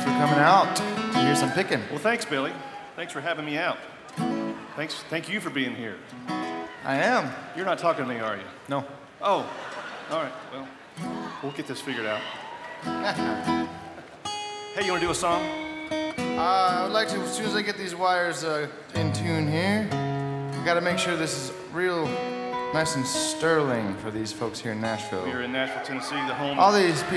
for coming out to hear some picking. Well, thanks, Billy. Thanks for having me out. Thank you for being here. I am. You're not talking to me, are you? No. Oh, all right. Well, we'll get this figured out. Hey, you want to do a song? I would like to, as soon as I get these wires in tune here, I got to make sure this is real nice and sterling for these folks here in Nashville. You're in Nashville, Tennessee, the home. All these people